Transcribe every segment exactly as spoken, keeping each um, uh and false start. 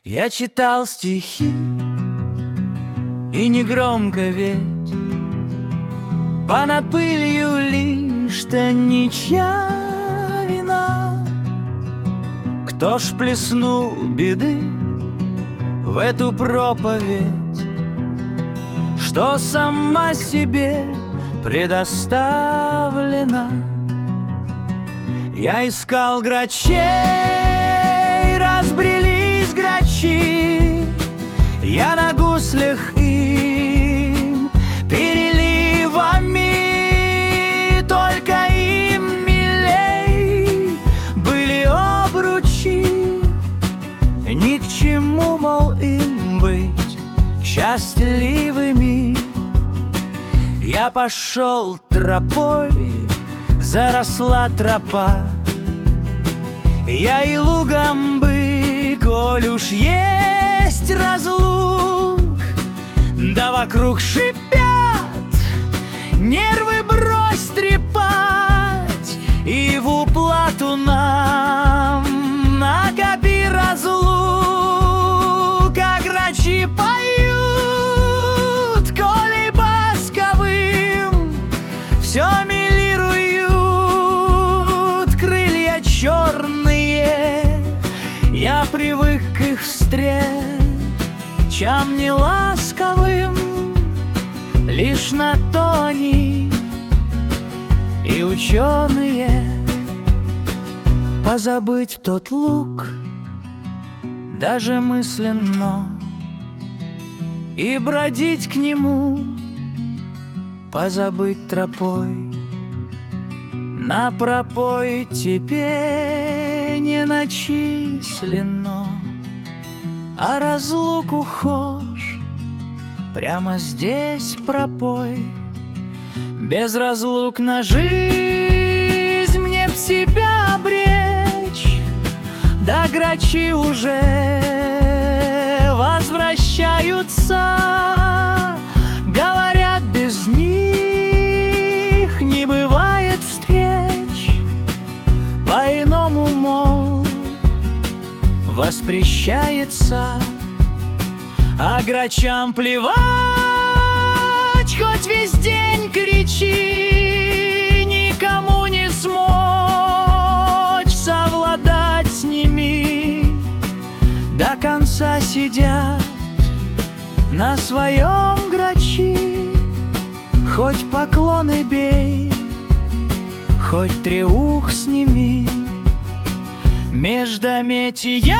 Я читал стихи, и негромко ведь понад пылью лишь-то ничья вина. Кто ж плеснул беды в эту проповедь, что сама себе предоставлена? Я искал грачей, разбрелись грачи, я на гуслях им переливами, только им милей были обручи. Ни к чему, мол, им быть счастливыми. Я пошел тропой, заросла тропа, я и лугом бы, коль уж есть разлук. Да вокруг шипят, нервы брось трепать, и в уплату нам накопи разлук. А грачи поют, коли басковым все милируют крылья черные. Я привык к их встречам неласковым, лишь на то они и ученые. Позабыть тот луг даже мысленно и бродить к нему, позабыть тропой. На пропой теперь не начислено, а разлуку хошь прямо здесь пропой. Без разлук на жизнь мне б себя обречь, да грачи уже возвращаются. Говорят, без них не бывает встреч, по-иному, мол, воспрещается. А грачам плевать, хоть весь день кричи, никому не смочь совладать с ними. До конца сидят на своем грачи, хоть поклоны бей, хоть треух сними. Междометия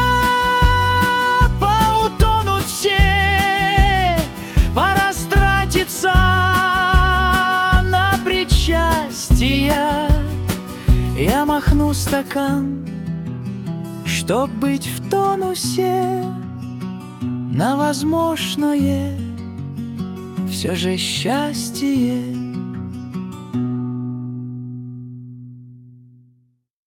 поутонут все, пора стратиться на причастия. Я махну стакан, чтоб быть в тонусе, на возможное все же счастье.